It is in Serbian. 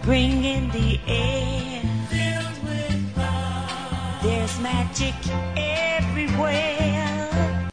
ring in the air, filled with love. There's magic everywhere.